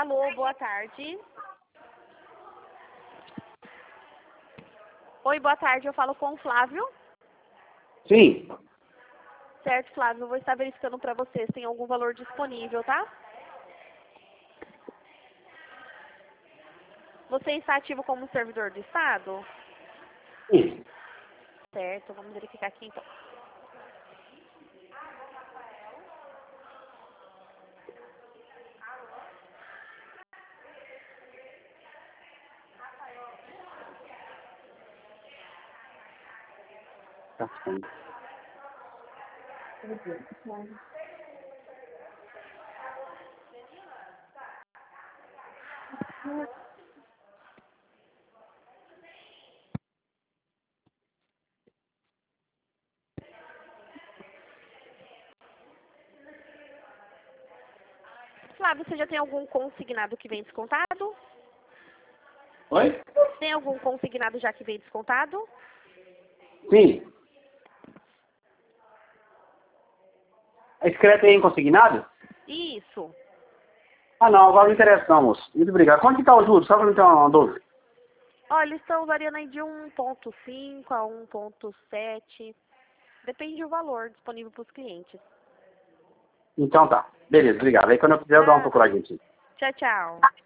Alô, boa tarde. Oi, boa tarde, eu falo com o Flávio. Sim. Certo, Flávio, eu vou estar verificando para você se tem algum valor disponível, tá? Você está ativo como servidor do Estado? Sim. Certo, vamos verificar aqui então. Tá bom. Flávio, você já tem algum consignado que vem descontado? Oi? Tem algum consignado já que vem descontado? Sim. Esse crédito aí é consignado? Isso. Ah, não, agora não interessa não, moço. Muito obrigado. Quanto que tá o juros? Só pra não ter uma dúvida. Olha, eles estão variando aí de 1,5 a 1,7. Depende do valor disponível para os clientes. Então tá. Beleza, obrigado. Aí quando eu quiser eu dou uma Nada. procuradinha aqui. Tchau, tchau.